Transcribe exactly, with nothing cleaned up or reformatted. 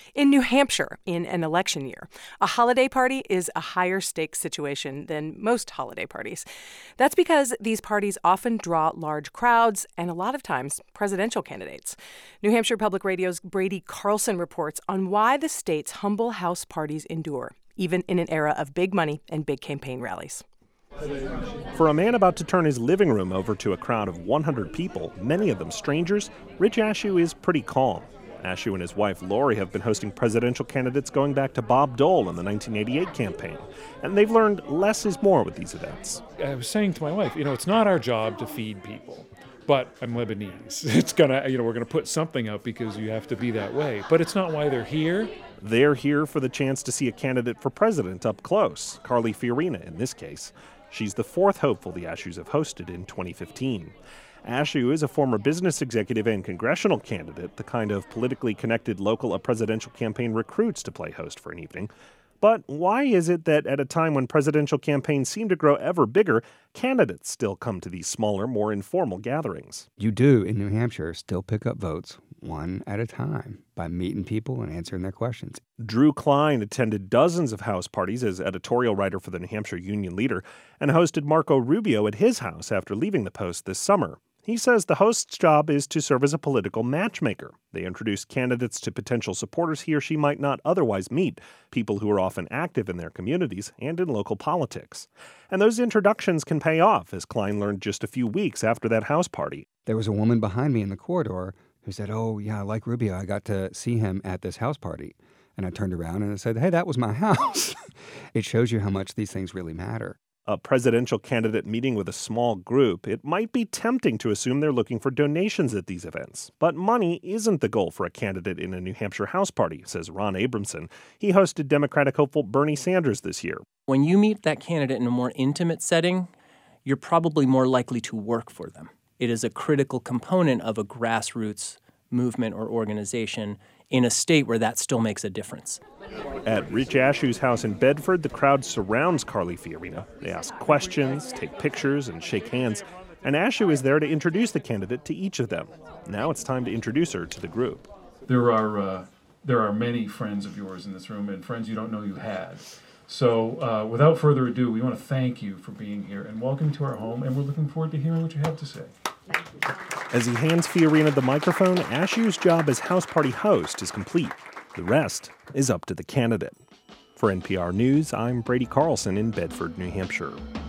In New Hampshire, in an election year, a holiday party is a higher stakes situation than most holiday parties. That's because these parties often draw large crowds and a lot of times presidential candidates. New Hampshire Public Radio's Brady Carlson reports on why the state's humble house parties endure, even in an era of big money and big campaign rallies. For a man about to turn his living room over to a crowd of one hundred people, many of them strangers, Rich Ashew is pretty calm. Ashew and his wife, Lori, have been hosting presidential candidates going back to Bob Dole in the nineteen eighty-eight campaign. And they've learned less is more with these events. I was saying to my wife, you know, it's not our job to feed people, but I'm Lebanese. It's gonna, you know, we're gonna put something up because you have to be that way. But it's not why they're here. They're here for the chance to see a candidate for president up close, Carly Fiorina in this case. She's the fourth hopeful the Ashews have hosted in twenty fifteen. Ashew is a former business executive and congressional candidate, the kind of politically connected local a presidential campaign recruits to play host for an evening. But why is it that at a time when presidential campaigns seem to grow ever bigger, candidates still come to these smaller, more informal gatherings? You do, in New Hampshire, still pick up votes one at a time by meeting people and answering their questions. Drew Klein attended dozens of house parties as editorial writer for the New Hampshire Union Leader and hosted Marco Rubio at his house after leaving the Post this summer. He says the host's job is to serve as a political matchmaker. They introduce candidates to potential supporters he or she might not otherwise meet, people who are often active in their communities and in local politics. And those introductions can pay off, as Klein learned just a few weeks after that house party. There was a woman behind me in the corridor who said, oh, yeah, I like Rubio. I got to see him at this house party. And I turned around and I said, hey, that was my house. It shows you how much these things really matter. A presidential candidate meeting with a small group, it might be tempting to assume they're looking for donations at these events. But money isn't the goal for a candidate in a New Hampshire house party, says Ron Abramson. He hosted Democratic hopeful Bernie Sanders this year. When you meet that candidate in a more intimate setting, you're probably more likely to work for them. It is a critical component of a grassroots movement or organization in a state where that still makes a difference. At Rich Ashew's house in Bedford, the crowd surrounds Carly Fiorina. They ask questions, take pictures, and shake hands. And Ashew is there to introduce the candidate to each of them. Now it's time to introduce her to the group. There are uh, there are many friends of yours in this room and friends you don't know you had. So uh, without further ado, we want to thank you for being here and welcome to our home, and we're looking forward to hearing what you have to say. As he hands Fiorina the microphone, Ashew's job as house party host is complete. The rest is up to the candidate. For N P R News, I'm Brady Carlson in Bedford, New Hampshire.